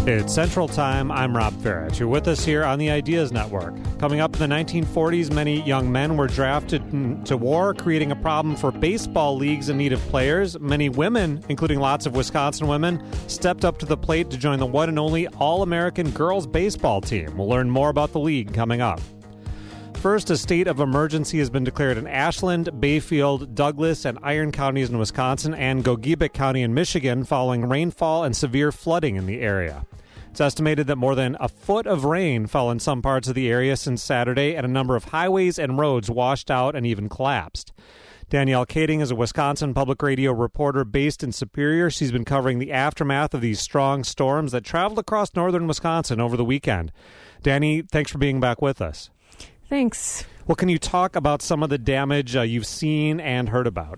It's Central Time. I'm Rob Farrett. You're with us here on the Ideas Network. Coming up in the 1940s, many young men were drafted to war, creating a problem for baseball leagues in need of players. Many women, including lots of Wisconsin women, stepped up to the plate to join the one and only All-American girls baseball team. We'll learn more about the league coming up. First, a state of emergency has been declared in Ashland, Bayfield, Douglas, and Iron counties in Wisconsin and Gogebic County in Michigan following rainfall and severe flooding in the area. It's estimated that more than a foot of rain fell in some parts of the area since Saturday, and a number of highways and roads washed out and even collapsed. Danielle Kading is a Wisconsin Public Radio reporter based in Superior. She's been covering the aftermath of these strong storms that traveled across northern Wisconsin over the weekend. Danny, thanks for being back with us. Thanks. Well, can you talk about some of the damage you've seen and heard about?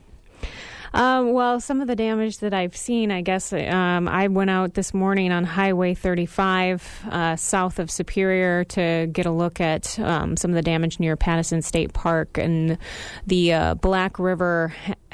Well, some of the damage that I've seen, I guess, I went out this morning on Highway 35 south of Superior to get a look at some of the damage near Pattison State Park, and the Black River.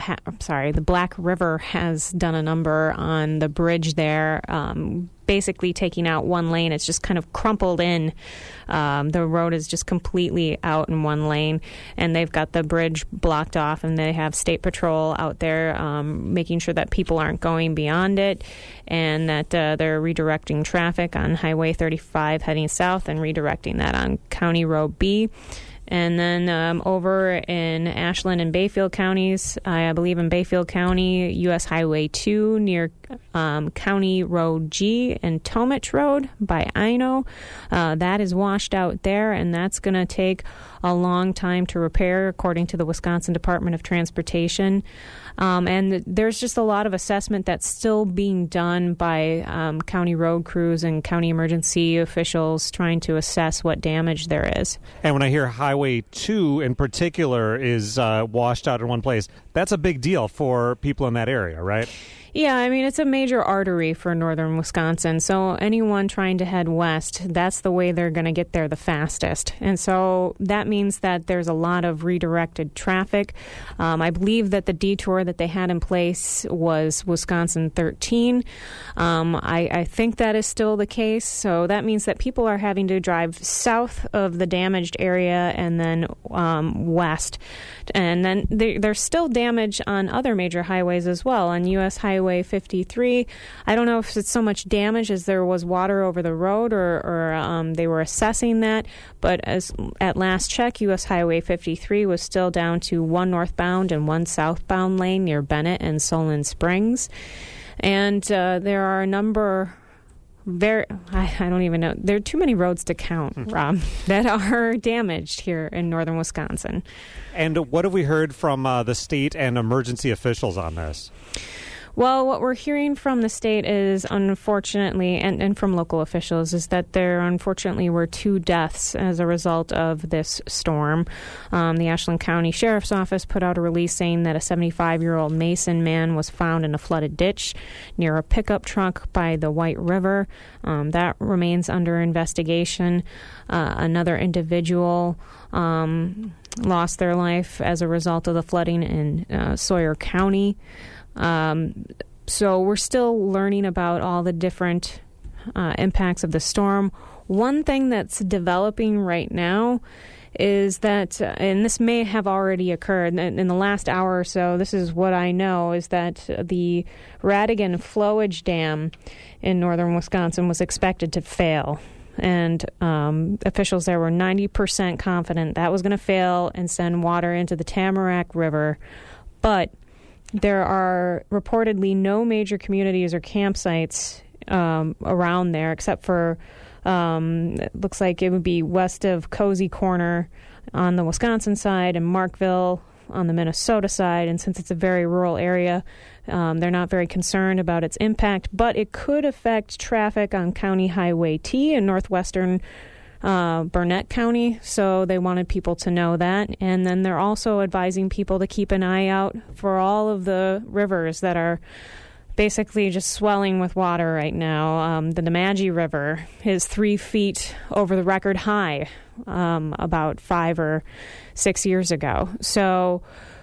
The Black River has done a number on the bridge there. Basically taking out one lane. It's just kind of crumpled in. The road is just completely out in one lane, and they've got the bridge blocked off, and they have State Patrol out there making sure that people aren't going beyond it, and that they're redirecting traffic on Highway 35 heading south and redirecting that on County Road B. And then over in Ashland and Bayfield counties, I believe in Bayfield County, U.S. Highway 2 near County Road G and Tomich Road by Ino. That is washed out there, and that's going to take a long time to repair, according to the Wisconsin Department of Transportation. And there's just a lot of assessment that's still being done by county road crews and county emergency officials trying to assess what damage there is. And when I hear Highway 2 in particular is washed out in one place, that's a big deal for people in that area, right? Yeah, I mean, it's a major artery for northern Wisconsin, so anyone trying to head west, that's the way they're going to get there the fastest. And so that means that there's a lot of redirected traffic. I believe that the detour that they had in place was Wisconsin 13. I think that is still the case, so that means that people are having to drive south of the damaged area and then west. And then there's still damage on other major highways as well. On U.S. Highway 53, I don't know if it's so much damage as there was water over the road or they were assessing that. But as at last check, U.S. Highway 53 was still down to one northbound and one southbound lane near Bennett and Solon Springs. And there are a number... I don't even know. There are too many roads to count, Rob, that are damaged here in northern Wisconsin. And what have we heard from the state and emergency officials on this? Well, what we're hearing from the state is, unfortunately, and from local officials, is that there unfortunately were 2 deaths as a result of this storm. The Ashland County Sheriff's Office put out a release saying that a 75-year-old Mason man was found in a flooded ditch near a pickup truck by the White River. That remains under investigation. Another individual lost their life as a result of the flooding in Sawyer County. So we're still learning about all the different impacts of the storm. One thing that's developing right now is that, and this may have already occurred in the last hour or so, this is what I know, is that the Radigan Flowage Dam in northern Wisconsin was expected to fail. And officials there were 90% confident that was going to fail and send water into the Tamarack River. But there are reportedly no major communities or campsites around there, except for it looks like it would be west of Cozy Corner on the Wisconsin side and Markville on the Minnesota side. And since it's a very rural area, they're not very concerned about its impact. But it could affect traffic on County Highway T in northwestern Burnett County, so they wanted people to know that. And then they're also advising people to keep an eye out for all of the rivers that are basically just swelling with water right now. The Nemadji River is 3 feet over the record high about 5 or 6 years ago. So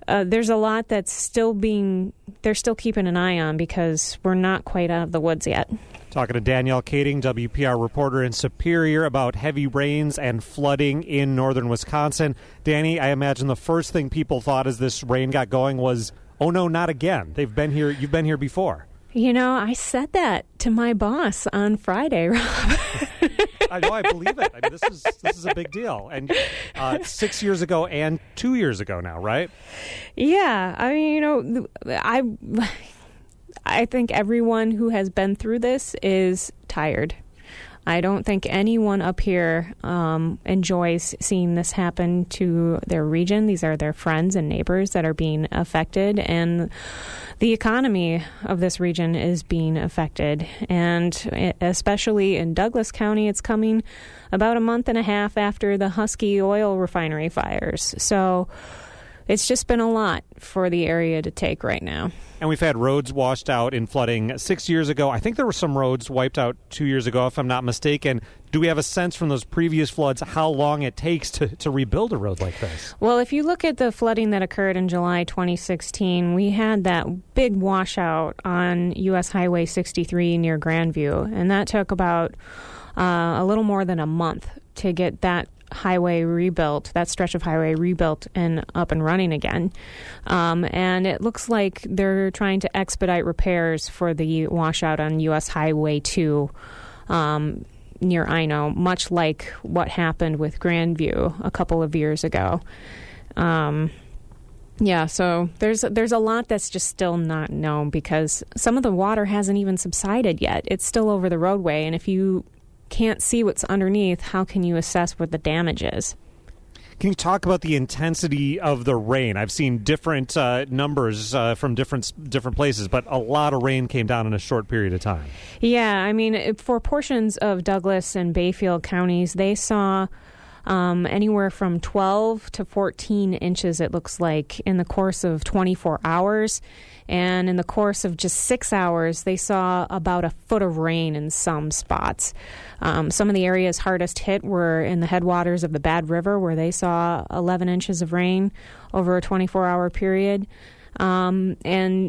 there's a lot that's they're still keeping an eye on because we're not quite out of the woods yet. Talking to Danielle Kading, WPR reporter in Superior, about heavy rains and flooding in northern Wisconsin. Danny, I imagine the first thing people thought as this rain got going was, oh no, not again. You've been here before. You know, I said that to my boss on Friday, Rob. I know, I believe it. I mean, this is a big deal. And 6 years ago and 2 years ago now, right? Yeah. I mean, you know, I think everyone who has been through this is tired. I don't think anyone up here enjoys seeing this happen to their region. These are their friends and neighbors that are being affected, and the economy of this region is being affected. And especially in Douglas County, it's coming about a month and a half after the Husky oil refinery fires. So it's just been a lot for the area to take right now. And we've had roads washed out in flooding 6 years ago. I think there were some roads wiped out 2 years ago, if I'm not mistaken. Do we have a sense from those previous floods how long it takes to rebuild a road like this? Well, if you look at the flooding that occurred in July 2016, we had that big washout on U.S. Highway 63 near Grandview, and that took about a little more than a month to get that highway rebuilt, that stretch of highway rebuilt and up and running again. And it looks like they're trying to expedite repairs for the washout on U.S. Highway 2 near Ino, much like what happened with Grandview a couple of years ago. Yeah, so there's a lot that's just still not known because some of the water hasn't even subsided yet. It's still over the roadway, and if you can't see what's underneath, how can you assess what the damage is? Can you talk about the intensity of the rain? I've seen different numbers from different places, but a lot of rain came down in a short period of time. Yeah, I mean, for portions of Douglas and Bayfield counties, they saw anywhere from 12 to 14 inches, it looks like, in the course of 24 hours. And in the course of just 6 hours, they saw about a foot of rain in some spots. Some of the areas hardest hit were in the headwaters of the Bad River, where they saw 11 inches of rain over a 24-hour period. And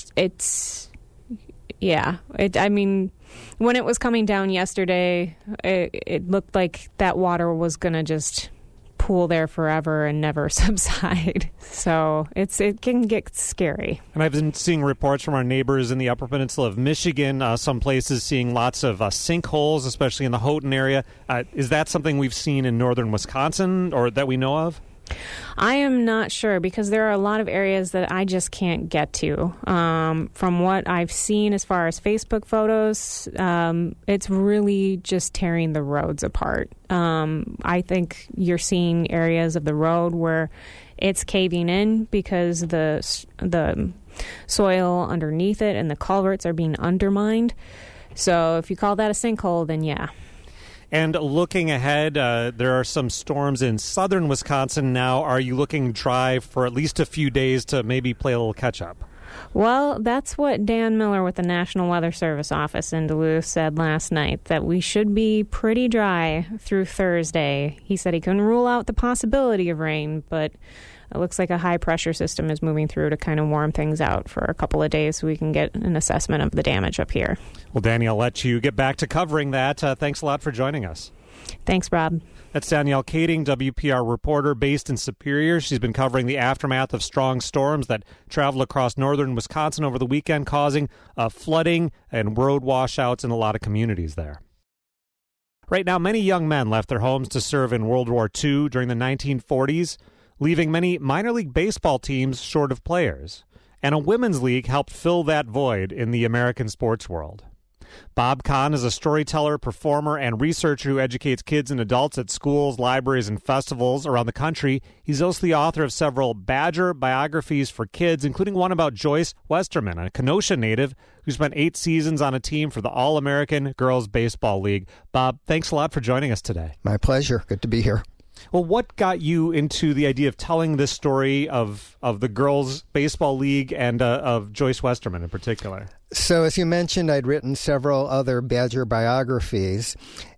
I mean, when it was coming down yesterday, it looked like that water was going to just pool there forever and never subside. So it can get scary. And I've been seeing reports from our neighbors in the Upper Peninsula of Michigan, some places seeing lots of sinkholes, especially in the Houghton area. Is that something we've seen in northern Wisconsin or that we know of? I am not sure because there are a lot of areas that I just can't get to. From what I've seen as far as Facebook photos, it's really just tearing the roads apart. I think you're seeing areas of the road where it's caving in because the soil underneath it and the culverts are being undermined. So if you call that a sinkhole, then yeah. And looking ahead, there are some storms in southern Wisconsin now. Are you looking dry for at least a few days to maybe play a little catch-up? Well, that's what Dan Miller with the National Weather Service office in Duluth said last night, that we should be pretty dry through Thursday. He said he couldn't rule out the possibility of rain, but it looks like a high-pressure system is moving through to kind of warm things out for a couple of days so we can get an assessment of the damage up here. Well, Danny, I'll let you get back to covering that. Thanks a lot for joining us. Thanks, Rob. That's Danielle Kading, WPR reporter based in Superior. She's been covering the aftermath of strong storms that traveled across northern Wisconsin over the weekend, causing flooding and road washouts in a lot of communities there. Right now, many young men left their homes to serve in World War II during the 1940s, leaving many minor league baseball teams short of players. And a women's league helped fill that void in the American sports world. Bob Kahn is a storyteller, performer, and researcher who educates kids and adults at schools, libraries, and festivals around the country. He's also the author of several Badger biographies for kids, including one about Joyce Westerman, a Kenosha native who spent 8 seasons on a team for the All-American Girls Baseball League. Bob, thanks a lot for joining us today. My pleasure. Good to be here. Well, what got you into the idea of telling this story of the Girls Baseball League and of Joyce Westerman in particular? So, as you mentioned, I'd written several other Badger biographies,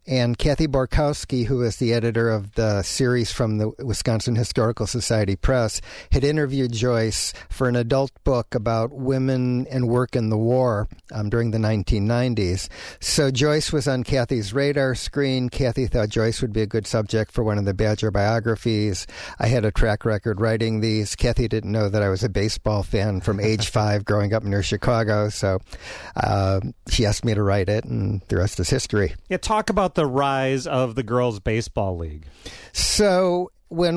And Kathy Borkowski, who is the editor of the series from the Wisconsin Historical Society Press, had interviewed Joyce for an adult book about women and work in the war during the 1990s. So Joyce was on Kathy's radar screen. Kathy thought Joyce would be a good subject for one of the Badger biographies. I had a track record writing these. Kathy didn't know that I was a baseball fan from age 5 growing up near Chicago, so she asked me to write it, and the rest is history. Yeah, talk about the rise of the Girls Baseball League. So when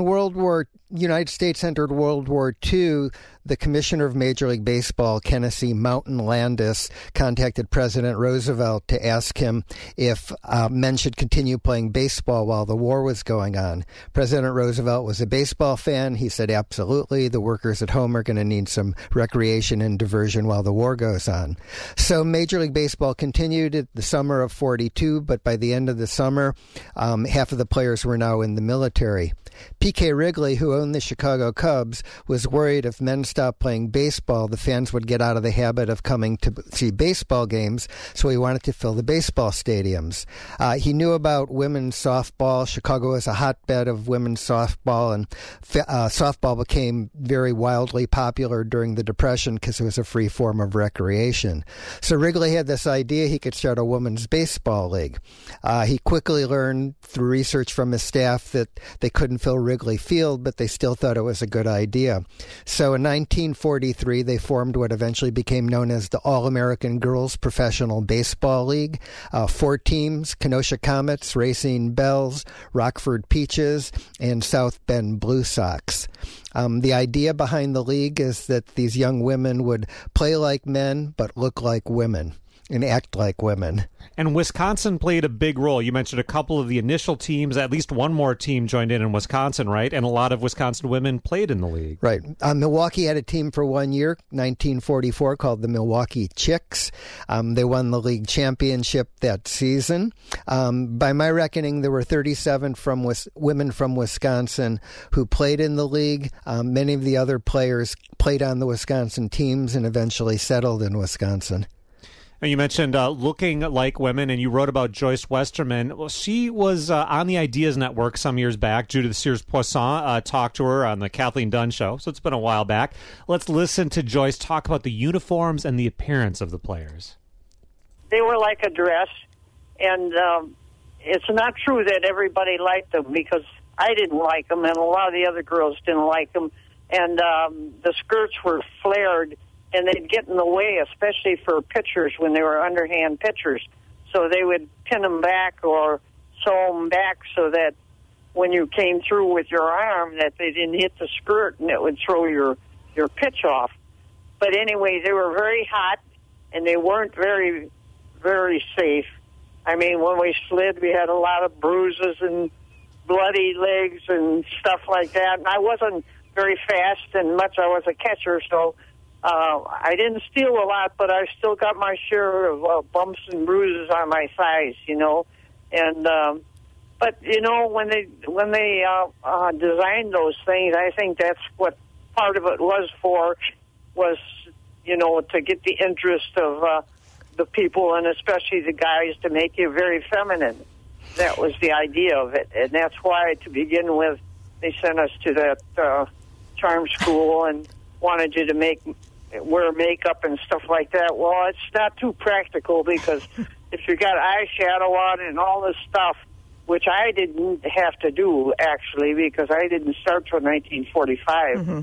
United States entered World War II, the commissioner of Major League Baseball, Tennessee Mountain Landis, contacted President Roosevelt to ask him if men should continue playing baseball while the war was going on. President Roosevelt was a baseball fan. He said, absolutely, the workers at home are going to need some recreation and diversion while the war goes on. So Major League Baseball continued at the summer of 42, but by the end of the summer, half of the players were now in the military. P.K. Wrigley, who owned the Chicago Cubs, was worried if men stopped playing baseball, the fans would get out of the habit of coming to see baseball games, so he wanted to fill the baseball stadiums. He knew about women's softball. Chicago was a hotbed of women's softball, and softball became very wildly popular during the Depression because it was a free form of recreation. So Wrigley had this idea he could start a women's baseball league. He quickly learned through research from his staff that they couldn't fill Wrigley Field, but they still thought it was a good idea. So in 1943, they formed what eventually became known as the All-American Girls Professional Baseball League. 4 teams: Kenosha Comets, Racine Bells, Rockford Peaches, and South Bend Blue Sox. The idea behind the league is that these young women would play like men but look like women and act like women. And Wisconsin played a big role. You mentioned a couple of the initial teams. At least one more team joined in Wisconsin, right? And a lot of Wisconsin women played in the league. Right. Milwaukee had a team for 1 year, 1944, called the Milwaukee Chicks. They won the league championship that season. By my reckoning, there were 37 women from Wisconsin who played in the league. Many of the other players played on the Wisconsin teams and eventually settled in Wisconsin. And you mentioned looking like women, and you wrote about Joyce Westerman. Well, she was on the Ideas Network some years back. Judith Sears-Poisson talked to her on the Kathleen Dunn Show, so it's been a while back. Let's listen to Joyce talk about the uniforms and the appearance of the players. They were like a dress, and it's not true that everybody liked them, because I didn't like them, and a lot of the other girls didn't like them. And the skirts were flared, and they'd get in the way, especially for pitchers when they were underhand pitchers. So they would pin them back or sew them back so that when you came through with your arm, that they didn't hit the skirt and it would throw your pitch off. But anyway, they were very hot, and they weren't very, very safe. I mean, when we slid, we had a lot of bruises and bloody legs and stuff like that. And I wasn't very fast and much. I was a catcher, so I didn't steal a lot, but I still got my share of bumps and bruises on my thighs, you know. And but you know, when they designed those things, I think that's what part of it was for, was, you know, to get the interest of the people, and especially the guys, to make you very feminine. That was the idea of it, and that's why, to begin with, they sent us to that charm school and wanted you to wear makeup and stuff like that. Well, it's not too practical, because if you got eyeshadow on and all this stuff, which I didn't have to do, actually, because I didn't start till 1945. Mm-hmm.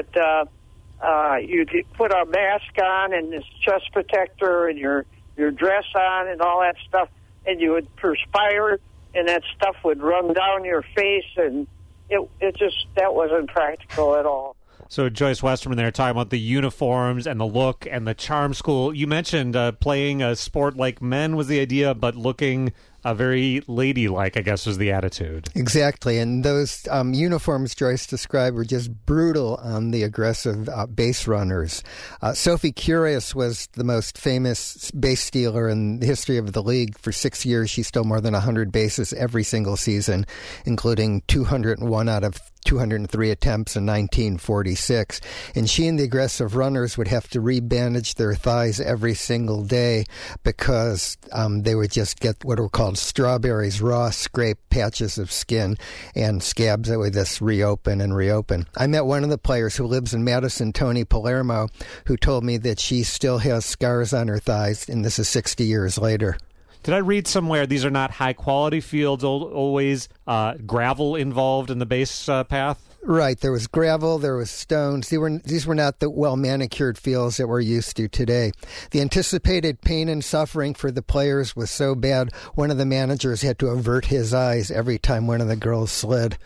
But you put a mask on and this chest protector and your dress on and all that stuff, and you would perspire, and that stuff would run down your face, and that wasn't practical at all. So Joyce Westerman there talking about the uniforms and the look and the charm school. You mentioned playing a sport like men was the idea, but looking very ladylike, I guess, was the attitude. Exactly. And those uniforms Joyce described were just brutal on the aggressive base runners. Sophie Curious was the most famous base stealer in the history of the league. For 6 years, she stole more than 100 bases every single season, including 201 out of 203 attempts in 1946. And she and the aggressive runners would have to rebandage their thighs every single day, because they would just get what were called called strawberries raw, scrape patches of skin and scabs that would just reopen and reopen. I met one of the players who lives in Madison, Tony Palermo, who told me that she still has scars on her thighs, and this is 60 years later. Did I read somewhere these are not high-quality fields, always gravel involved in the base path? Right. There was gravel, there was stones. These were not the well-manicured fields that we're used to today. The anticipated pain and suffering for the players was so bad, one of the managers had to avert his eyes every time one of the girls slid.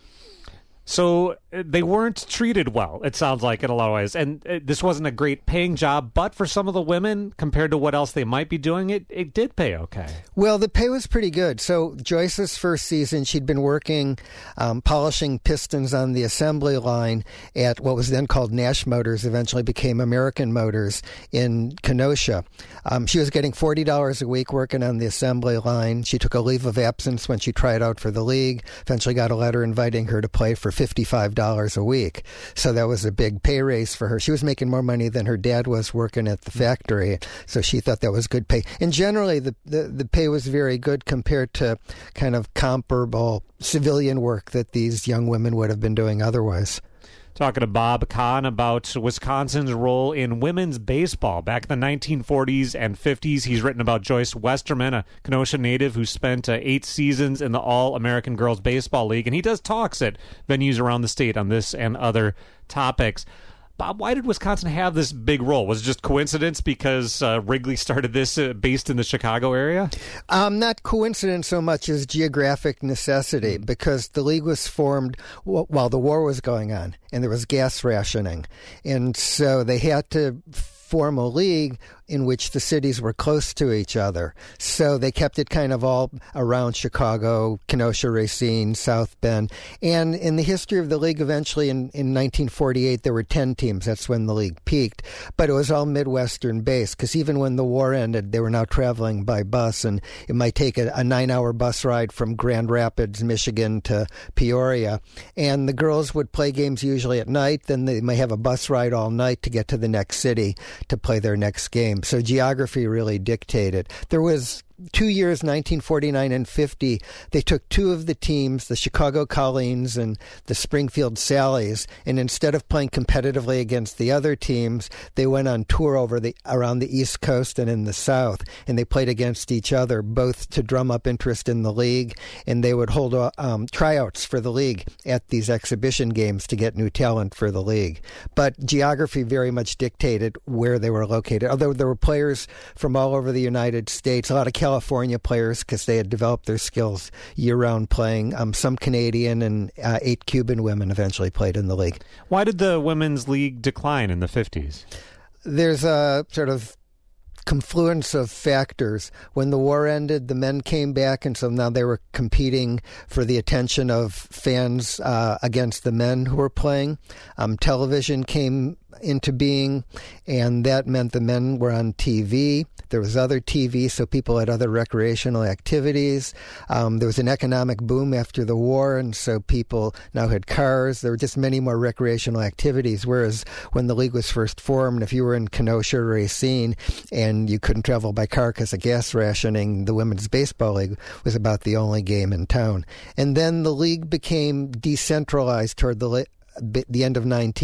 So they weren't treated well, it sounds like, in a lot of ways. And this wasn't a great paying job, but for some of the women, compared to what else they might be doing, it did pay okay. Well, the pay was pretty good. So Joyce's first season, she'd been working, polishing pistons on the assembly line at what was then called Nash Motors, eventually became American Motors in Kenosha. She was getting $40 a week working on the assembly line. She took a leave of absence when she tried out for the league, eventually got a letter inviting her to play for $55 a week. So that was a big pay raise for her. She was making more money than her dad was working at the factory, so she thought that was good pay. And generally, the pay was very good compared to kind of comparable civilian work that these young women would have been doing otherwise. Talking to Bob Kahn about Wisconsin's role in women's baseball back in the 1940s and 50s. He's written about Joyce Westerman, a Kenosha native who spent 8 seasons in the All-American Girls Baseball League, and he does talks at venues around the state on this and other topics. Bob, why did Wisconsin have this big role? Was it just coincidence because Wrigley started this based in the Chicago area? Not coincidence so much as geographic necessity, because the league was formed while the war was going on and there was gas rationing. And so they had to form a league in which the cities were close to each other. So they kept it kind of all around Chicago, Kenosha, Racine, South Bend. And in the history of the league, eventually in 1948, there were 10 teams. That's when the league peaked. But it was all Midwestern based, because even when the war ended, they were now traveling by bus, and it might take a 9-hour bus ride from Grand Rapids, Michigan to Peoria. And the girls would play games usually at night. Then they may have a bus ride all night to get to the next city to play their next game. So geography really dictated. There was 2 years, 1949 and 50, they took 2 of the teams, the Chicago Colleens and the Springfield Sallies, and instead of playing competitively against the other teams, they went on tour around the East Coast and in the South, and they played against each other, both to drum up interest in the league, and they would hold tryouts for the league at these exhibition games to get new talent for the league. But geography very much dictated where they were located, although there were players from all over the United States, a lot of California players because they had developed their skills year-round playing. Some Canadian and 8 Cuban women eventually played in the league. Why did the women's league decline in the 50s? There's a sort of confluence of factors. When the war ended, the men came back, and so now they were competing for the attention of fans against the men who were playing. Television came into being, and that meant the men were on TV. There was other TV, so people had other recreational activities. There was an economic boom after the war, and so people now had cars. There were just many more recreational activities, whereas when the league was first formed, if you were in Kenosha or Racine and you couldn't travel by car because of gas rationing, the Women's Baseball League was about the only game in town. And then the league became decentralized toward the end of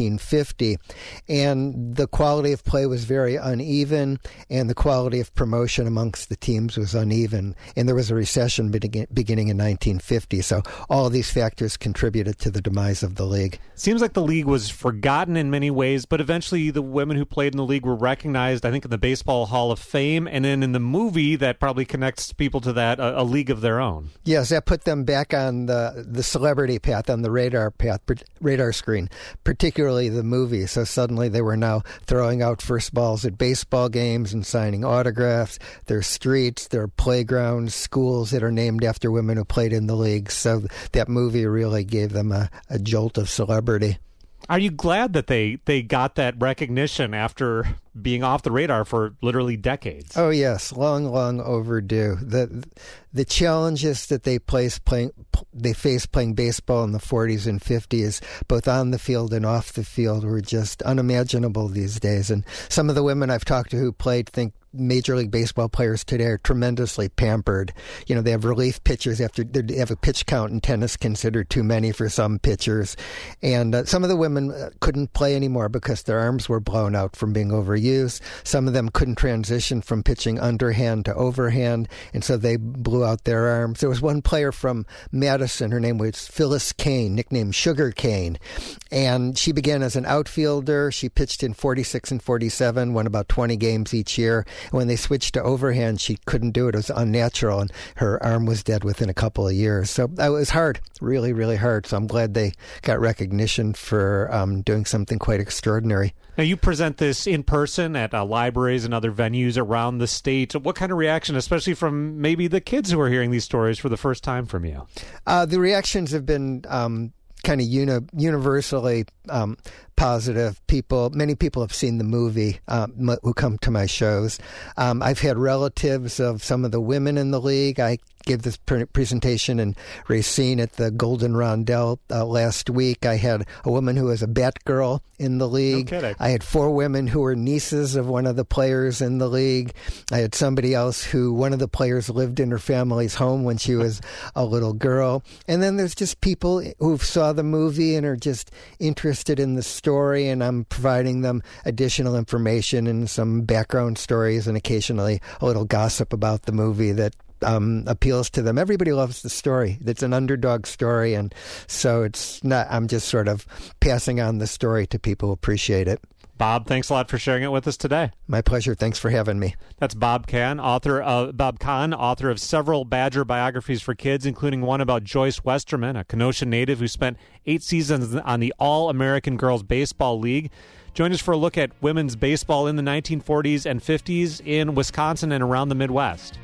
1950, and the quality of play was very uneven, and the quality of promotion amongst the teams was uneven, and there was a recession beginning in 1950, so all of these factors contributed to the demise of the league. Seems like the league was forgotten in many ways, but eventually the women who played in the league were recognized, I think, in the Baseball Hall of Fame, and then in the movie that probably connects people to that, a league of their own. Yes, that put them back on the celebrity path, on the radar screen, particularly the movie. So suddenly they were now throwing out first balls at baseball games and signing autographs. There are streets, there are playgrounds, schools that are named after women who played in the league. So that movie really gave them a jolt of celebrity. Are you glad that they got that recognition after being off the radar for literally decades. Oh, yes. Long, long overdue. The challenges that they face playing baseball in the 40s and 50s, both on the field and off the field, were just unimaginable these days. And some of the women I've talked to who played think Major League Baseball players today are tremendously pampered. You know, they have relief pitchers after they have a pitch count in tennis considered too many for some pitchers. And some of the women couldn't play anymore because their arms were blown out from being overused. Some of them couldn't transition from pitching underhand to overhand, and so they blew out their arms. There was one player from Madison, her name was Phyllis Kane, nicknamed Sugar Cane, and she began as an outfielder. She pitched in 46 and 47, won about 20 games each year. And when they switched to overhand, she couldn't do it. It was unnatural, and her arm was dead within a couple of years. So it was hard, really, really hard. So I'm glad they got recognition for doing something quite extraordinary. Now, you present this in person at libraries and other venues around the state. What kind of reaction, especially from maybe the kids who are hearing these stories for the first time from you? The reactions have been kind of universally positive. Many people have seen the movie who come to my shows. I've had relatives of some of the women in the league. I gave this presentation in Racine at the Golden Rondelle last week. I had a woman who was a Batgirl in the league. No kidding. I had 4 women who were nieces of one of the players in the league. I had somebody else who one of the players lived in her family's home when she was a little girl. And then there's just people who saw the movie and are just interested in the story, and I'm providing them additional information and some background stories and occasionally a little gossip about the movie that appeals to them. Everybody loves the story. It's an underdog story, and so it's not. I'm just sort of passing on the story to people who appreciate it. Bob, thanks a lot for sharing it with us today. My pleasure. Thanks for having me. That's Bob Kahn, author of several Badger biographies for kids, including one about Joyce Westerman, a Kenosha native who spent 8 seasons on the All-American Girls Baseball League. Join us for a look at women's baseball in the 1940s and 50s in Wisconsin and around the Midwest.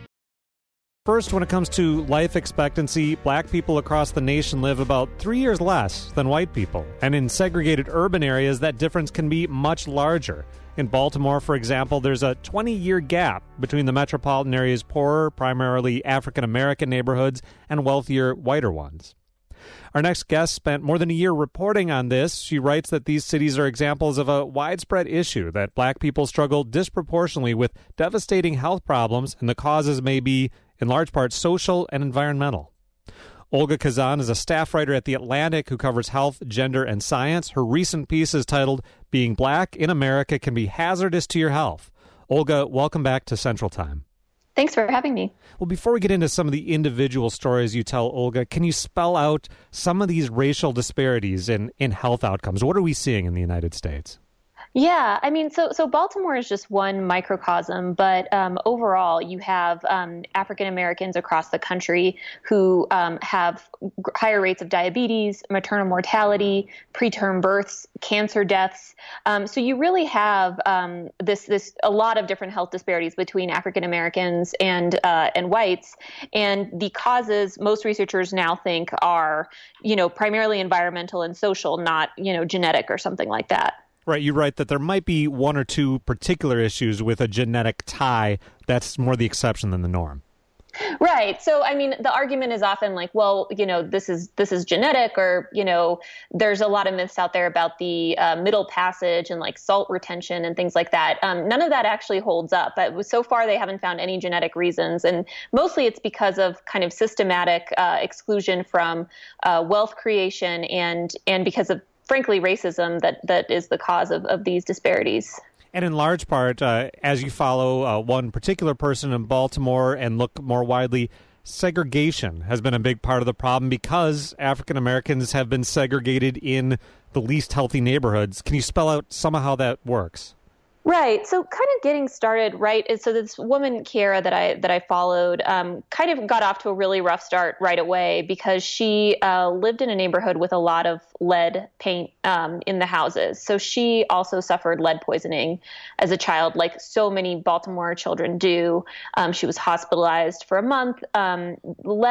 First, when it comes to life expectancy, black people across the nation live about 3 years less than white people. And in segregated urban areas, that difference can be much larger. In Baltimore, for example, there's a 20-year gap between the metropolitan area's poorer, primarily African-American neighborhoods and wealthier, whiter ones. Our next guest spent more than a year reporting on this. She writes that these cities are examples of a widespread issue, that black people struggle disproportionately with devastating health problems, and the causes may be, in large part, social and environmental. Olga Khazan is a staff writer at The Atlantic who covers health, gender, and science. Her recent piece is titled, Being Black in America Can Be Hazardous to Your Health. Olga, welcome back to Central Time. Thanks for having me. Well, before we get into some of the individual stories you tell, Olga, can you spell out some of these racial disparities in health outcomes? What are we seeing in the United States? Yeah, I mean, so Baltimore is just one microcosm, but overall, you have African Americans across the country who have higher rates of diabetes, maternal mortality, preterm births, cancer deaths. So you really have this a lot of different health disparities between African Americans and whites, and the causes most researchers now think are, primarily environmental and social, not genetic or something like that. Right, you write that there might be one or two particular issues with a genetic tie. That's more the exception than the norm. Right. So, I mean, the argument is often like, well, this is genetic, or, there's a lot of myths out there about the Middle Passage and like salt retention and things like that. None of that actually holds up. But so far, they haven't found any genetic reasons. And mostly it's because of kind of systematic exclusion from wealth creation and because of, frankly, racism that is the cause of these disparities. And in large part, as you follow one particular person in Baltimore and look more widely, segregation has been a big part of the problem because African Americans have been segregated in the least healthy neighborhoods. Can you spell out some of how that works? Right. So kind of getting started, right. So this woman, Kiera, that I followed, kind of got off to a really rough start right away because she lived in a neighborhood with a lot of lead paint in the houses. So she also suffered lead poisoning as a child, like so many Baltimore children do. She was hospitalized for a month. Lead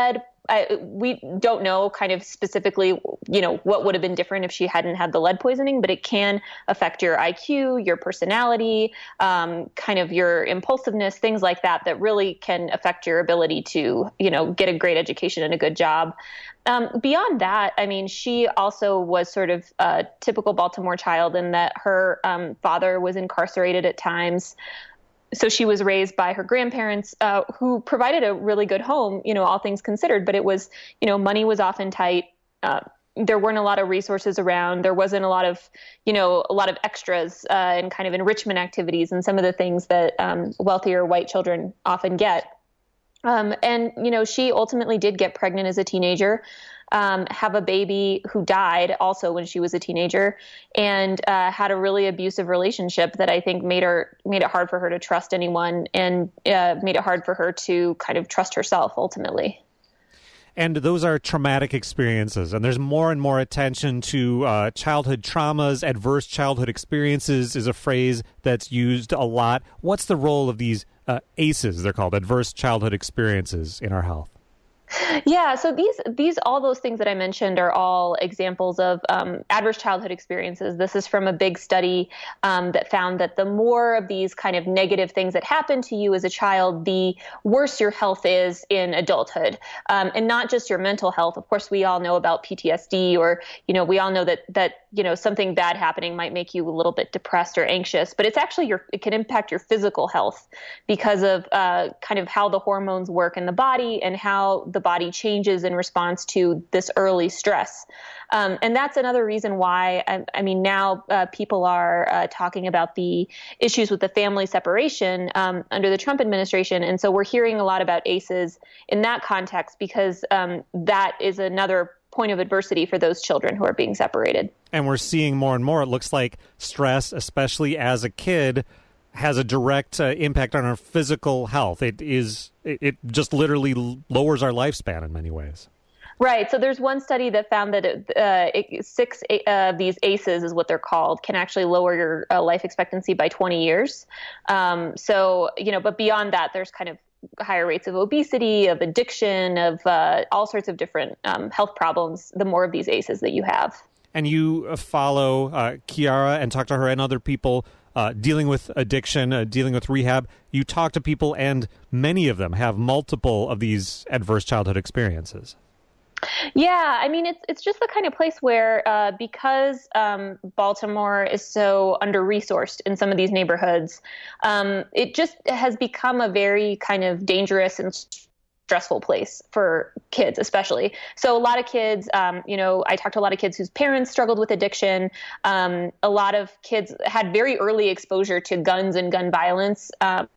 we don't know kind of specifically, what would have been different if she hadn't had the lead poisoning, but it can affect your IQ, your personality, kind of your impulsiveness, things like that, that really can affect your ability to, get a great education and a good job. Beyond that, I mean, she also was sort of a typical Baltimore child in that her father was incarcerated at times. So she was raised by her grandparents, who provided a really good home, all things considered. But it was, money was often tight. There weren't a lot of resources around. There wasn't a lot of extras and kind of enrichment activities and some of the things that wealthier white children often get. And she ultimately did get pregnant as a teenager. Have a baby who died also when she was a teenager, and had a really abusive relationship that I think made it hard for her to trust anyone, and made it hard for her to kind of trust herself ultimately. And those are traumatic experiences, and there's more and more attention to childhood traumas. Adverse childhood experiences is a phrase that's used a lot. What's the role of these ACEs, they're called, adverse childhood experiences, in our health? Yeah, so all those things that I mentioned are all examples of adverse childhood experiences. This is from a big study that found that the more of these kind of negative things that happen to you as a child, the worse your health is in adulthood, and not just your mental health. Of course, we all know about PTSD, or we all know that something bad happening might make you a little bit depressed or anxious, but it's actually it can impact your physical health because of kind of how the hormones work in the body and how the body changes in response to this early stress. And that's another reason why, now people are talking about the issues with the family separation under the Trump administration. And so we're hearing a lot about ACEs in that context because that is another point of adversity for those children who are being separated. And we're seeing more and more, it looks like stress, especially as a kid, has a direct impact on our physical health. It just literally lowers our lifespan in many ways. Right. So there's one study that found that 6 of these ACEs is what they're called, can actually lower your life expectancy by 20 years. But beyond that, there's kind of higher rates of obesity, of addiction, of all sorts of different health problems, the more of these ACEs that you have. And you follow Kiara and talk to her and other people dealing with addiction, dealing with rehab. You talk to people, and many of them have multiple of these adverse childhood experiences. Yeah, I mean, it's just the kind of place where because Baltimore is so under-resourced in some of these neighborhoods, it just has become a very kind of dangerous and stressful place for kids, especially. So a lot of kids, I talked to a lot of kids whose parents struggled with addiction. A lot of kids had very early exposure to guns and gun violence,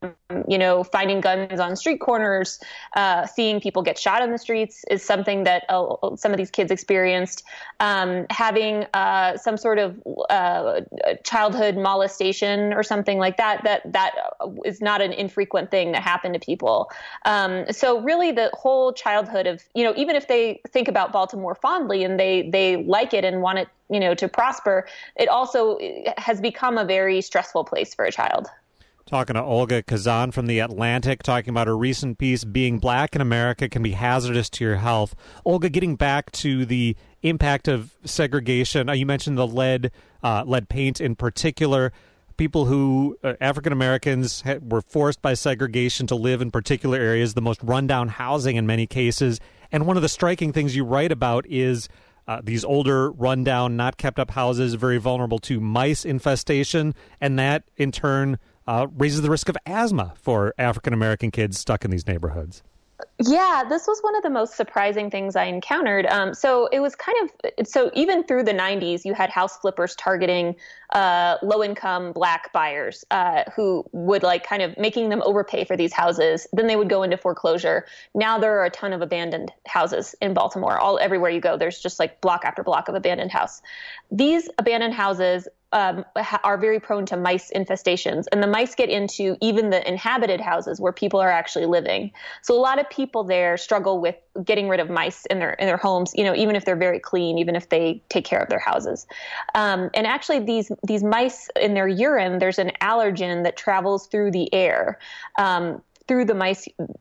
finding guns on street corners, seeing people get shot in the streets is something that some of these kids experienced. Having some sort of childhood molestation or something like that is not an infrequent thing that happened to people. So really the whole childhood of, even if they think about Baltimore fondly and they like it and want it, to prosper, it also has become a very stressful place for a child. Talking to Olga Khazan from The Atlantic, talking about a recent piece, Being Black in America Can Be Hazardous to Your Health. Olga, getting back to the impact of segregation, you mentioned the lead paint in particular. People who, African Americans, were forced by segregation to live in particular areas, the most rundown housing in many cases. And one of the striking things you write about is these older, rundown, not kept up houses, very vulnerable to mice infestation. And that, in turn, raises the risk of asthma for African American kids stuck in these neighborhoods. Yeah, this was one of the most surprising things I encountered. So it was so even through the 90s, you had house flippers targeting low-income Black buyers who would kind of making them overpay for these houses. Then they would go into foreclosure. Now there are a ton of abandoned houses in Baltimore. Everywhere you go, there's just block after block of abandoned house. These abandoned houses are very prone to mice infestations, and the mice get into even the inhabited houses where people are actually living. So a lot of people there struggle with getting rid of mice in their homes, even if they're very clean, even if they take care of their houses. And actually these mice in their urine, there's an allergen that travels through the air, through the mice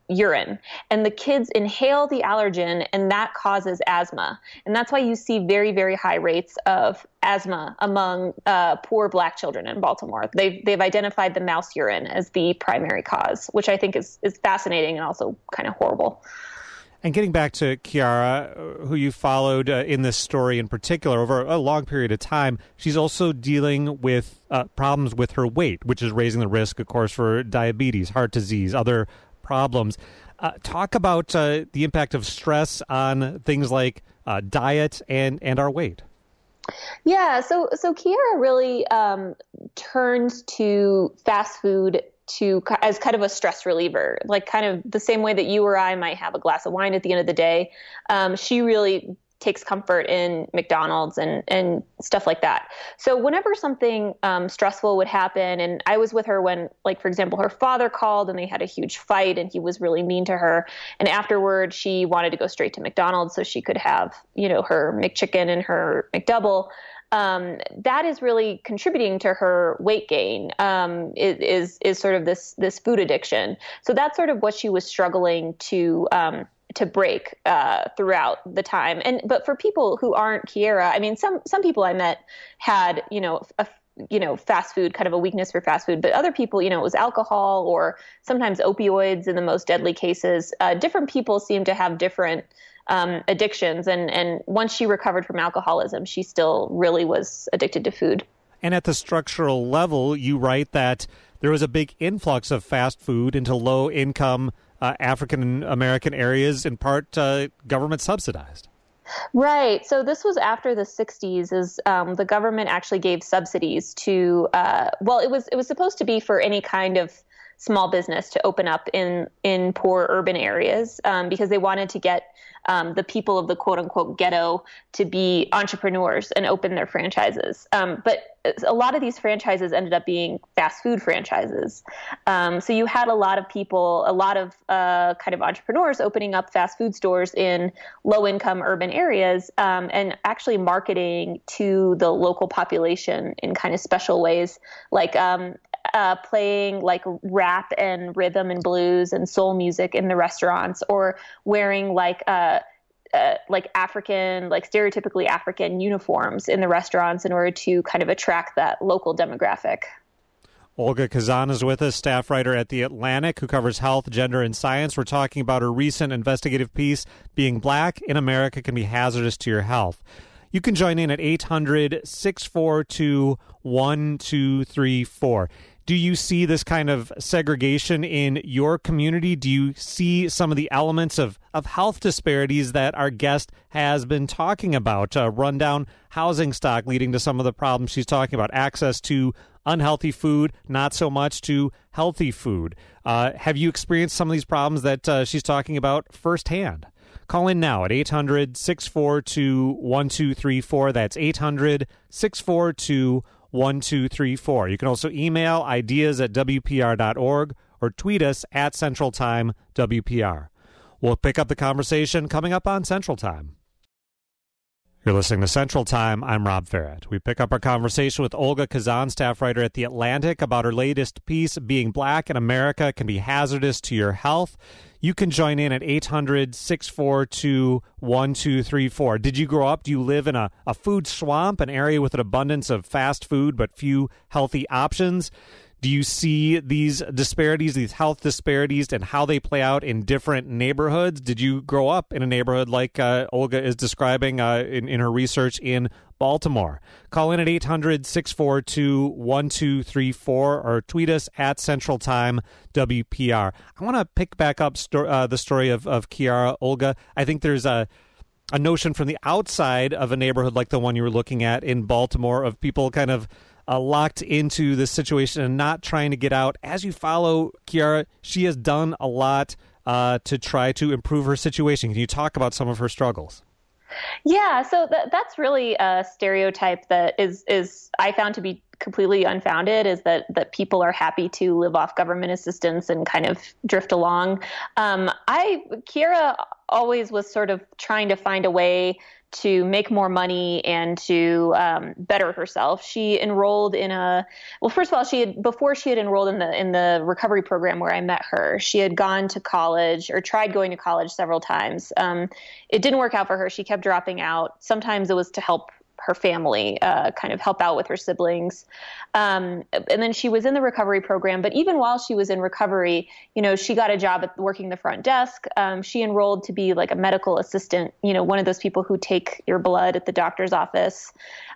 urine, and the kids inhale the allergen, and that causes asthma. And that's why you see very, very high rates of asthma among poor Black children in Baltimore. They've identified the mouse urine as the primary cause, which I think is fascinating and also kind of horrible. And getting back to Kiara, who you followed in this story in particular over a long period of time, she's also dealing with problems with her weight, which is raising the risk, of course, for diabetes, heart disease, other problems. Talk about the impact of stress on things like diet and our weight. Yeah, so Kiara really turns to fast food as kind of a stress reliever, like kind of the same way that you or I might have a glass of wine at the end of the day. She really takes comfort in McDonald's and stuff like that. So whenever something stressful would happen, and I was with her when, like, for example, her father called and they had a huge fight and he was really mean to her. And afterward, she wanted to go straight to McDonald's so she could have, her McChicken and her McDouble. That is really contributing to her weight gain, is sort of this food addiction. So that's sort of what she was struggling to break throughout the time. But for people who aren't Kiara, I mean, some people I met had, fast food, kind of a weakness for fast food, but other people, it was alcohol or sometimes opioids in the most deadly cases. Different people seem to have different addictions. And once she recovered from alcoholism, she still really was addicted to food. And at the structural level, you write that there was a big influx of fast food into low-income African-American areas, in part government subsidized. Right. So this was after the 60s, as the government actually gave subsidies to, it was supposed to be for any kind of small business to open up in poor urban areas because they wanted to get the people of the quote unquote ghetto to be entrepreneurs and open their franchises. But a lot of these franchises ended up being fast food franchises. So you had a lot of people, a lot of kind of entrepreneurs opening up fast food stores in low income urban areas and actually marketing to the local population in kind of special ways, like playing like rap and rhythm and blues and soul music in the restaurants, or wearing like African, like stereotypically African uniforms in the restaurants in order to kind of attract that local demographic. Olga Khazan is with us, staff writer at The Atlantic, who covers health, gender, and science. We're talking about her recent investigative piece, Being Black in America Can Be Hazardous to Your Health. You can join in at 800-642-1234. Do you see this kind of segregation in your community? Do you see some of the elements of health disparities that our guest has been talking about? Rundown housing stock leading to some of the problems she's talking about. Access to unhealthy food, not so much to healthy food. Have you experienced some of these problems that she's talking about firsthand? Call in now at 800-642-1234. That's 800-642-1234. 1234. You can also email ideas@wpr.org or tweet us at Central Time WPR. We'll pick up the conversation coming up on Central Time. You're listening to Central Time. I'm Rob Farrett. We pick up our conversation with Olga Khazan, staff writer at The Atlantic, about her latest piece, Being Black in America Can Be Hazardous to Your Health. You can join in at 800-642-1234. Did you grow up? Do you live in a food swamp, an area with an abundance of fast food but few healthy options? Do you see these disparities, these health disparities, and how they play out in different neighborhoods? Did you grow up in a neighborhood like Olga is describing in her research in Baltimore? Call in at 800-642-1234 or tweet us at Central Time WPR. I want to pick back up the story of Kiara, Olga. I think there's a notion from the outside of a neighborhood like the one you were looking at in Baltimore of people kind of locked into this situation and not trying to get out. As you follow Kiara, she has done a lot to try to improve her situation. Can you talk about some of her struggles? Yeah, so that's really a stereotype that is I found to be completely unfounded, is that people are happy to live off government assistance and kind of drift along. Kiera always was sort of trying to find a way to make more money and to better herself. She enrolled in first of all, before she had enrolled in the recovery program where I met her, she had gone to college or tried going to college several times. It didn't work out for her. She kept dropping out. Sometimes it was to help her family, kind of help out with her siblings. And then she was in the recovery program. But even while she was in recovery, she got a job at working the front desk. She enrolled to be like a medical assistant, one of those people who take your blood at the doctor's office.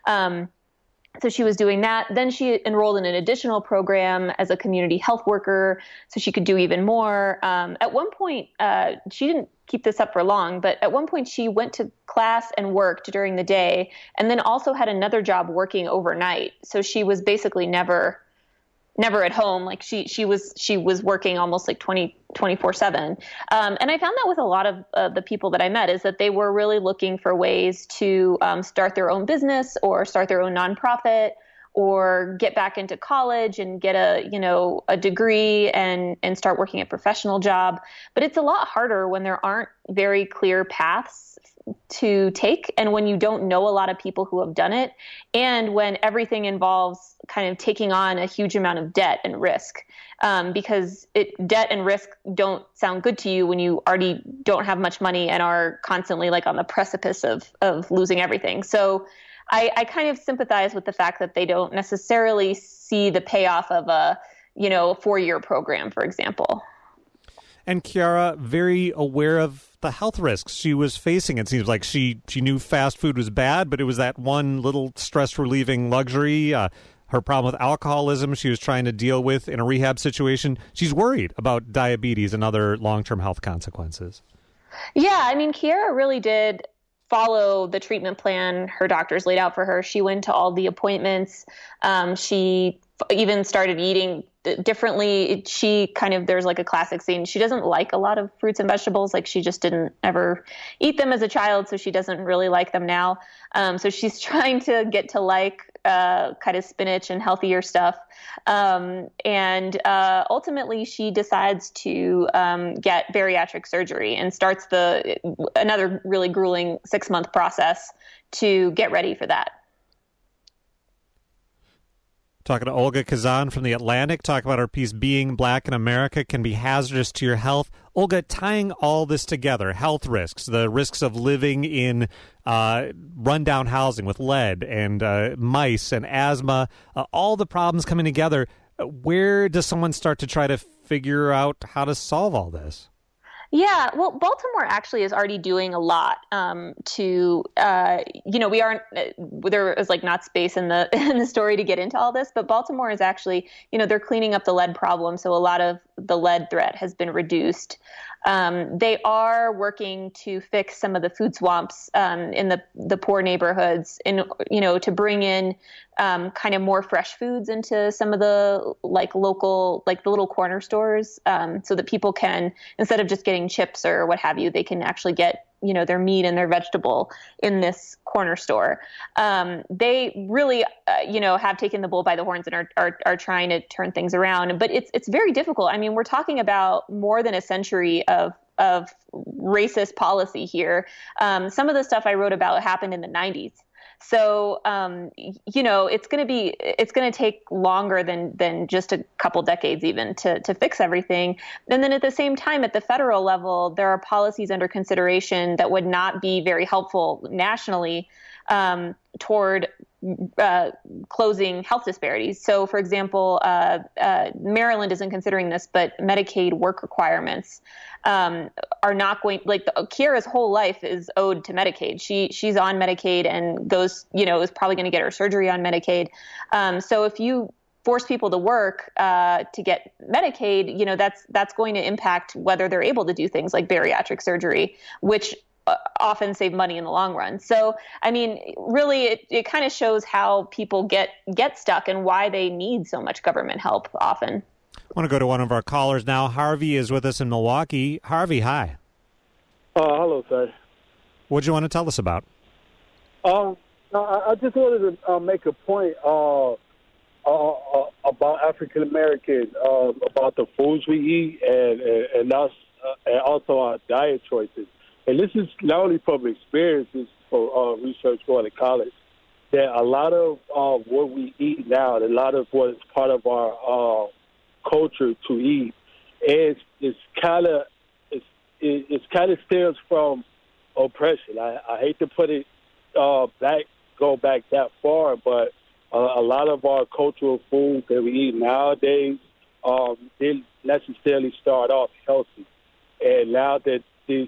So she was doing that. Then she enrolled in an additional program as a community health worker so she could do even more. At one point, she didn't keep this up for long, but at one point she went to class and worked during the day and then also had another job working overnight. So she was basically never at home. Like she was working almost like 24/7. And I found that with a lot of the people that I met is that they were really looking for ways to start their own business or start their own nonprofit or get back into college and get a degree and start working a professional job. But it's a lot harder when there aren't very clear paths to take and when you don't know a lot of people who have done it and when everything involves kind of taking on a huge amount of debt and risk, because debt and risk don't sound good to you when you already don't have much money and are constantly like on the precipice of losing everything. So I kind of sympathize with the fact that they don't necessarily see the payoff of a 4-year program, for example. And Kiera, very aware of the health risks she was facing. It seems like she knew fast food was bad, but it was that one little stress-relieving luxury. Her problem with alcoholism she was trying to deal with in a rehab situation. She's worried about diabetes and other long-term health consequences. Yeah, I mean, Kiera really did follow the treatment plan her doctors laid out for her. She went to all the appointments. She even started eating differently. There's like a classic scene. She doesn't like a lot of fruits and vegetables. Like she just didn't ever eat them as a child. So she doesn't really like them now. So she's trying to get to like kind of spinach and healthier stuff. And ultimately she decides to get bariatric surgery and starts another really grueling 6-month process to get ready for that. Talking to Olga Khazan from The Atlantic, talking about her piece, Being Black in America Can Be Hazardous to Your Health. Olga, tying all this together, health risks, the risks of living in rundown housing with lead and mice and asthma, all the problems coming together, where does someone start to try to figure out how to solve all this? Yeah, well, Baltimore actually is already doing a lot we aren't, there is like not space in the story to get into all this, but Baltimore is actually, they're cleaning up the lead problem. So a lot of the lead threat has been reduced. They are working to fix some of the food swamps in the poor neighborhoods and, to bring in kind of more fresh foods into some of the like local, like the little corner stores so that people can, instead of just getting chips or what have you, they can actually get, their meat and their vegetable in this corner store. They really, have taken the bull by the horns and are trying to turn things around. But it's very difficult. I mean, we're talking about more than a century of racist policy here. Some of the stuff I wrote about happened in the 90s. So, it's going to take longer than just a couple decades even to fix everything. And then at the same time, at the federal level, there are policies under consideration that would not be very helpful nationally toward closing health disparities. So, for example, Maryland isn't considering this, but Medicaid work requirements are not going, like Kiera's whole life is owed to Medicaid. She's on Medicaid and goes, is probably going to get her surgery on Medicaid. So if you force people to work to get Medicaid, that's going to impact whether they're able to do things like bariatric surgery, which often save money in the long run. So, I mean, really, it kind of shows how people get stuck and why they need so much government help often. I want to go to one of our callers now. Harvey is with us in Milwaukee. Harvey, hi. Hello, sir. What do you want to tell us about? I just wanted to make a point. about African Americans, about the foods we eat, and us, and also our diet choices. And this is not only from experiences for research going to college, that a lot of what we eat now, a lot of what is part of our culture to eat, is kind of stems from oppression. I hate to put it go back that far, but a lot of our cultural food that we eat nowadays didn't necessarily start off healthy, and now that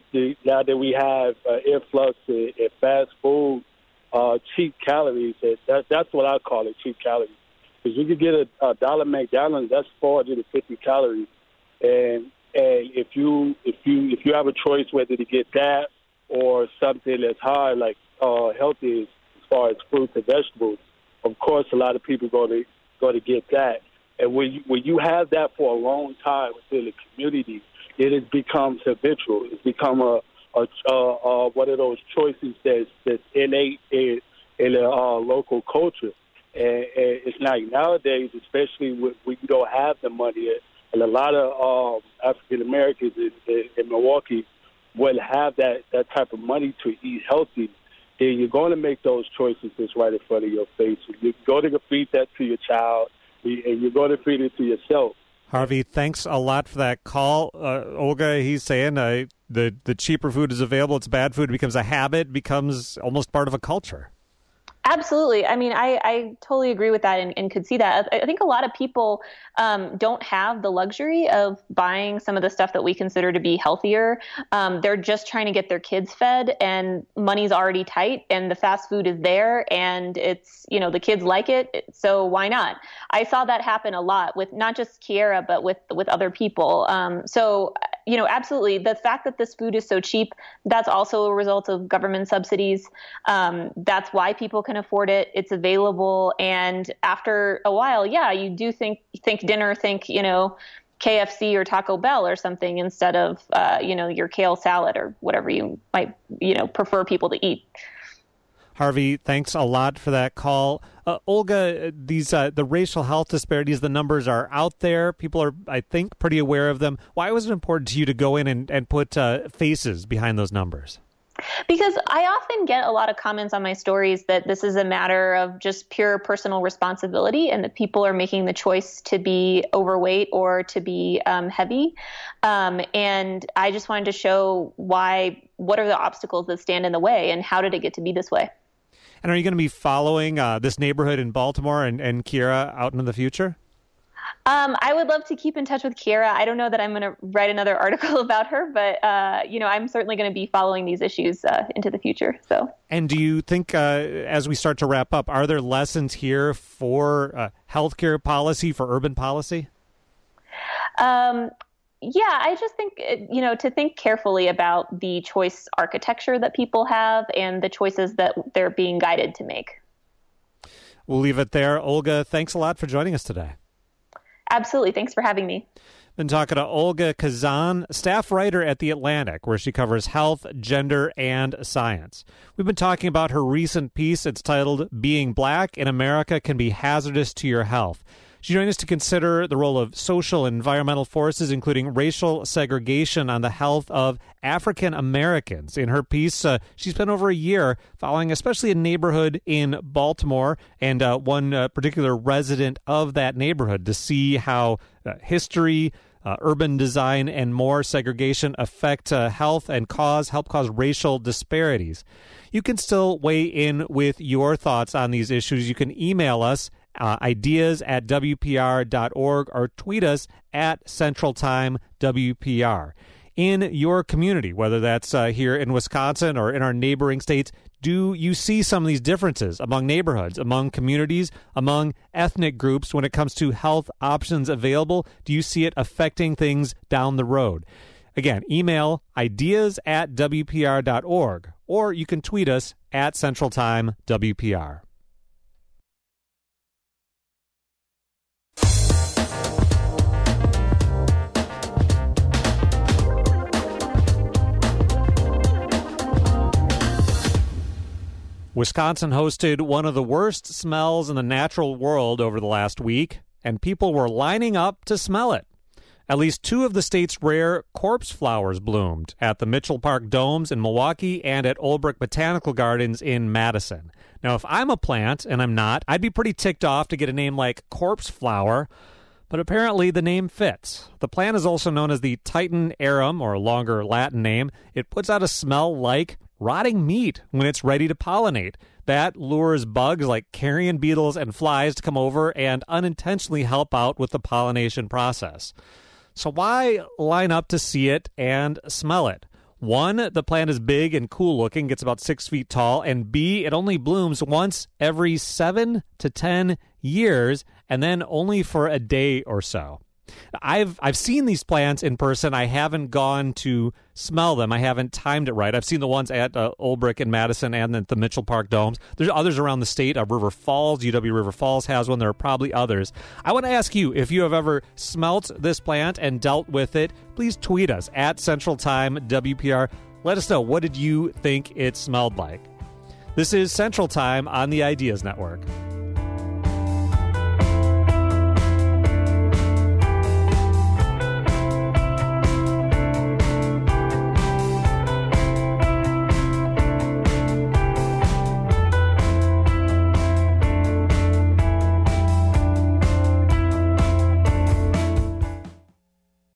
we have influx in fast food, cheap calories, that's what I call it, cheap calories. Because you could get a $1 McDonald's, that's 450 calories, and if you have a choice whether to get that or something that's high, like healthy as far as fruits and vegetables, of course a lot of people going to get that. And when you have that for a long time within the community, it has become habitual. It's become a one of those choices that's innate in a local culture. And it's like nowadays, especially when you don't have the money, and a lot of African Americans in Milwaukee wouldn't have that type of money to eat healthy, then you're going to make those choices that's right in front of your face. You're going to feed that to your child, and you're going to feed it to yourself. Harvey, thanks a lot for that call. Olga, he's saying the cheaper food is available. It's bad food. It becomes a habit, becomes almost part of a culture. Absolutely. I mean, I totally agree with that and could see that. I think a lot of people don't have the luxury of buying some of the stuff that we consider to be healthier. They're just trying to get their kids fed, and money's already tight, and the fast food is there, and it's, the kids like it, so why not? I saw that happen a lot with not just Kiera, but with other people. So absolutely, the fact that this food is so cheap, that's also a result of government subsidies. That's why people can afford it. It's available. And after a while, you do think dinner, think KFC or Taco Bell or something instead of, your kale salad or whatever you might, prefer people to eat. Harvey, thanks a lot for that call. Olga, these the racial health disparities, the numbers are out there. People are, I think, pretty aware of them. Why was it important to you to go in and put faces behind those numbers? Because I often get a lot of comments on my stories that this is a matter of just pure personal responsibility, and that people are making the choice to be overweight or to be heavy. And I just wanted to show what are the obstacles that stand in the way, and how did it get to be this way? And are you going to be following this neighborhood in Baltimore and Kiera out into the future? I would love to keep in touch with Kiera. I don't know that I'm going to write another article about her, but, I'm certainly going to be following these issues into the future. So. And do you think, as we start to wrap up, are there lessons here for healthcare policy, for urban policy? I just think, to think carefully about the choice architecture that people have and the choices that they're being guided to make. We'll leave it there. Olga, thanks a lot for joining us today. Absolutely. Thanks for having me. Been talking to Olga Khazan, staff writer at The Atlantic, where she covers health, gender, and science. We've been talking about her recent piece. It's titled "Being Black in America Can Be Hazardous to Your Health." She joined us to consider the role of social and environmental forces, including racial segregation, on the health of African Americans. In her piece, she spent over a year following especially a neighborhood in Baltimore and one particular resident of that neighborhood to see how history, urban design, and more segregation affect health and help cause racial disparities. You can still weigh in with your thoughts on these issues. You can email us ideas@WPR.org or tweet us at CentralTimeWPR. In your community, whether that's here in Wisconsin or in our neighboring states, do you see some of these differences among neighborhoods, among communities, among ethnic groups when it comes to health options available? Do you see it affecting things down the road? Again, email ideas@WPR.org, or you can tweet us at CentralTimeWPR. Wisconsin hosted one of the worst smells in the natural world over the last week, and people were lining up to smell it. At least 2 of the state's rare corpse flowers bloomed at the Mitchell Park Domes in Milwaukee and at Olbrich Botanical Gardens in Madison. Now, if I'm a plant, and I'm not, I'd be pretty ticked off to get a name like corpse flower, but apparently the name fits. The plant is also known as the Titan arum, or a longer Latin name. It puts out a smell like rotting meat when it's ready to pollinate. That lures bugs like carrion beetles and flies to come over and unintentionally help out with the pollination process. So why line up to see it and smell it? 1, the plant is big and cool looking, gets about 6 feet tall, and B, it only blooms once every 7 to 10 years, and then only for a day or so. I've seen these plants in person. I haven't gone to smell them. I haven't timed it right. I've seen the ones at Olbrich and Madison and at the Mitchell Park Domes. There's others around the state. River Falls, UW River Falls has one. There are probably others. I want to ask you, if you have ever smelt this plant and dealt with it, please tweet us at Central Time WPR. Let us know, what did you think it smelled like? This is Central Time on the Ideas Network.